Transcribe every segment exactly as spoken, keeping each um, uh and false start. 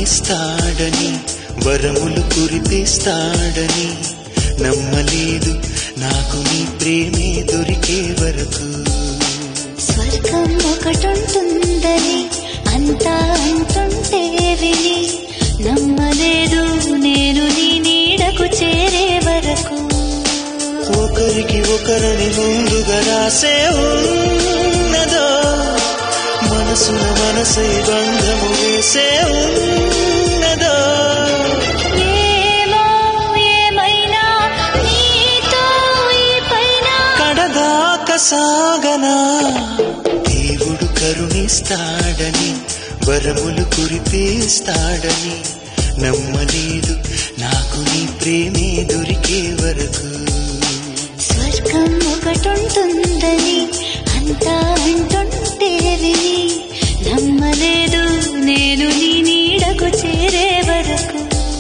కరుణిస్తాడని వరములు కురిపిస్తాడని నమ్మలేదు నాకు నీ ప్రేమే దొరికే వరకు. స్వర్గం ఒకటుంటుందని అంతా అంటుంటే విని నమ్మలేదు నేను నీ నీడకు చేరే వరకు. ఒకరికి ఒకరని ముందుగా రాసే ఉన్నదో మనసున మనసై బంధము వేసే ఉన్నదో. ఏమో ఏమైనా నీతో ఈ పైన కడదాకా సాగనా దేవుడు కరుణిస్తాడని వరములు కురిపిస్తాడని నమ్మలేదు నాకు నీ ప్రేమే దొరికే వరకు. స్వర్గం ఒకటుంటుందని అంతా అంటుంటే విని నమ్మలేదు నేను నీ నీడకు చేరే వరకు.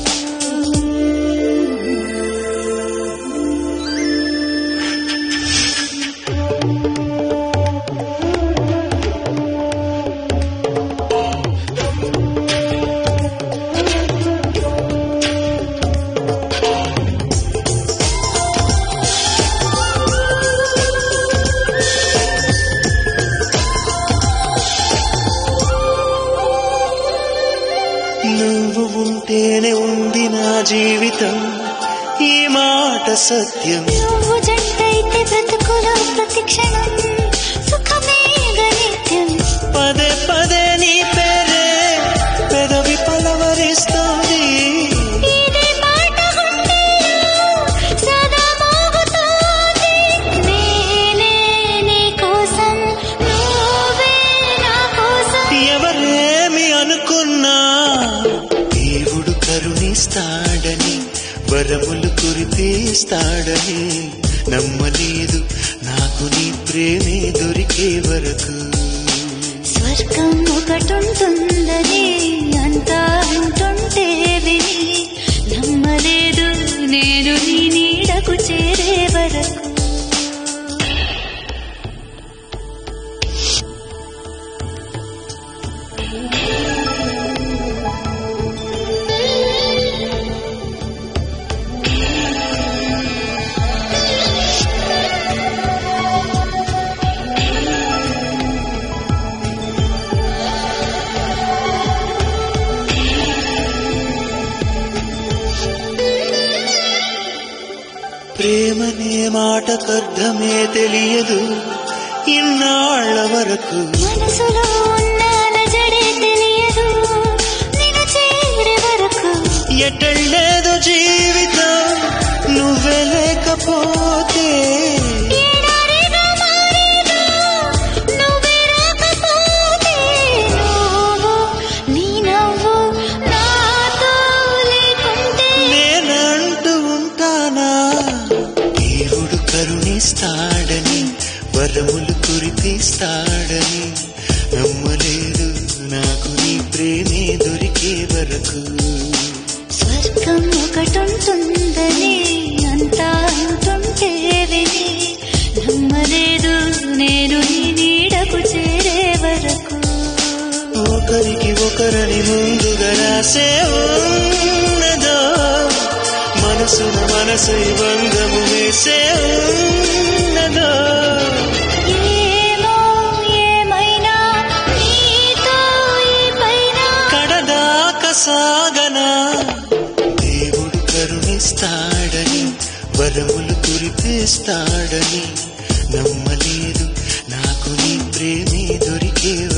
నువ్వు ఉంటేనే ఉంది నా జీవితం ఈ మాట సత్యం. నువ్వు జంటైతే బ్రతుకులో ప్రతి క్షణం సుఖమే నిత్యం. పదే పదే నీ పేరే పెదవి పలవరిస్తుంది. ఇదే మాట గుండెలో సదా మోగుతోంది. నేనే నీ కోసం నువ్వే నా కోసం. ఎవరేమి అనుకున్నా దేవుడు కరుణిస్తాడని వరములు కురిపిస్తాడని నమ్మలేదు నాకు నీ ప్రేమే దొరికే వరకు. స్వర్గం ఒకటుంటుందని అంతా అంటుంటే విని నమ్మలేదు నేను నీ నీడకు చేరే వరకు. ప్రేమనే మాటకర్థమే తెలియదు ఇన్నాళ్ల వరకు. మనసులో ఉన్న అలజడే తెలియదు నిన్ను చేరే వరకు. ఎటళ్ళేదో జీవితం నువ్వే లేకపోతే. ఎడారిగా మారేదో నువ్వే రాకపోతే. నువ్వు నీ నవ్వు నాతో లేకుంటే నేనంటూ ఉంటానా దేవుడు కరుణిస్తాడని వరములు కురిపిస్తాడని నమ్మలేదు నాకు నీ ప్రేమే దొరికే వరకు. స్వర్గం ఒకటుంటుందని అంతా అంటుంటే విని నమ్మలేదు నేను నీ నీడకు చేరే వరకు. ఒకరికి ఒకరని ముందుగా రాసే ఉన్నదో మనసున మనసై బంధము వేసే ఉన్నదో. ఏమో ఏమైనా నీతో ఈ పైన కడదాకా సాగనా దేవుడు కరుణిస్తాడని వరములు కురిపిస్తాడని నమ్మలేదు నాకు నీ ప్రేమే దొరికే